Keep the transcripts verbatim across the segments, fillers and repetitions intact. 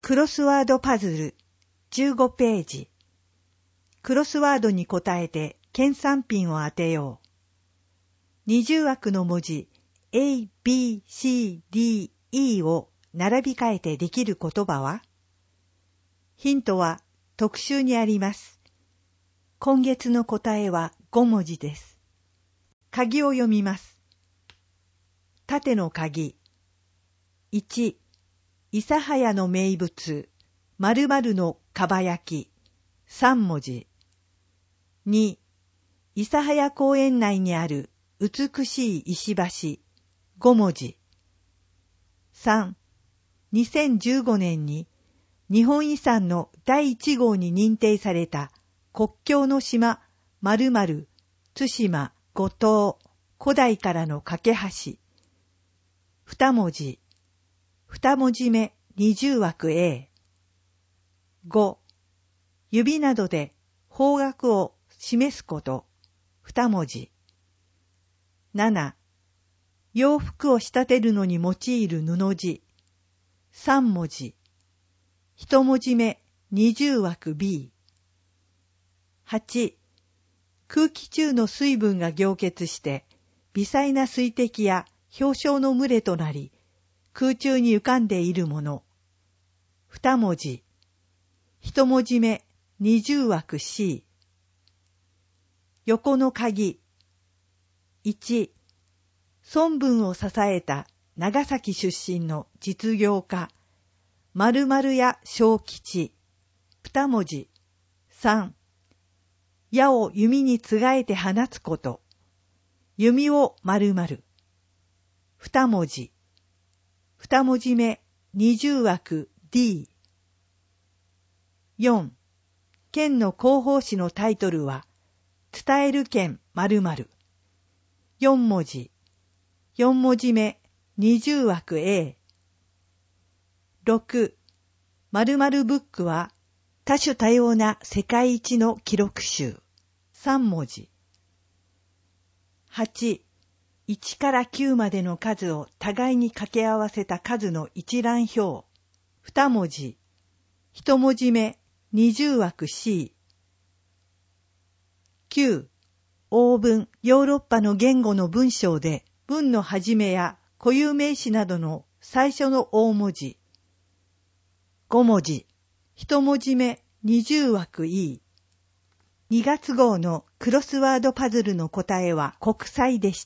クロスワードパズルじゅうごページ。クロスワードに答えて県産品を当てよう。二重枠の文字 A、B、C、D、E を並び替えてできる言葉は？ヒントは特集にあります。今月の答えはご文字です。鍵を読みます。縦の鍵。いち、諫早の名物、〇〇のかば焼き、さん文字。に、諫早公園内にある美しい石橋、ご文字。さん、にせんじゅうごねんに日本遺産のだいいち号に認定された国境の島〇〇、対馬、五島、古代からの架け橋。二文字。二文字目二重枠 A。ご、指などで方角を示すこと。二文字。なな、洋服を仕立てるのに用いる布地。三文字。一文字目二重枠 B。はち、空気中の水分が凝結して微細な水滴や氷晶の群れとなり空中に浮かんでいるもの。二文字。一文字目二重枠 C。横の鍵。いち、孫文を支えた長崎出身の実業家〇〇屋正吉。二文字。さん、矢を弓につがえて放つこと。弓を〇〇。二文字。二文字目二重枠 D。よん、県の広報誌のタイトルは伝える県〇〇。四文字。四文字目二重枠 A。ろく、〇〇ブックは多種多様な世界一の記録集。三文字。はち、いちからきゅうまでの数を互いに掛け合わせた数の一覧表。二文字。一文字目二重枠 C。きゅう、欧文、ヨーロッパの言語の文章で文の始めや固有名詞などの最初の大文字。ご文字。一文字目二重枠 E。にがつ号のクロスワードパズルの答えは国際でした。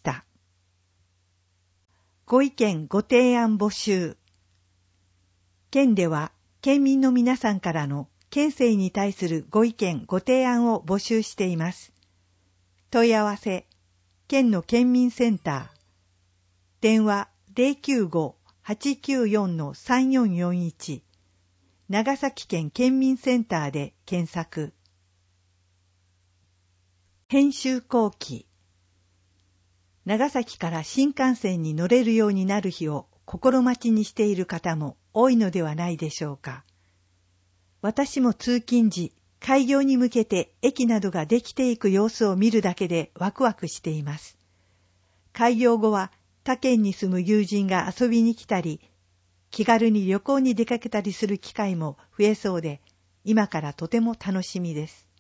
ご意見ご提案募集。県では県民の皆さんからの県政に対するご意見ご提案を募集しています。問い合わせ、県の県民センター。電話 ゼロきゅうご はちきゅうよん さんよんよんいち。長崎県県民センターで検索。編集後期。長崎から新幹線に乗れるようになる日を心待ちにしている方も多いのではないでしょうか。私も通勤時、開業に向けて駅などができていく様子を見るだけでワクワクしています。開業後は他県に住む友人が遊びに来たり、気軽に旅行に出かけたりする機会も増えそうで、今からとても楽しみです。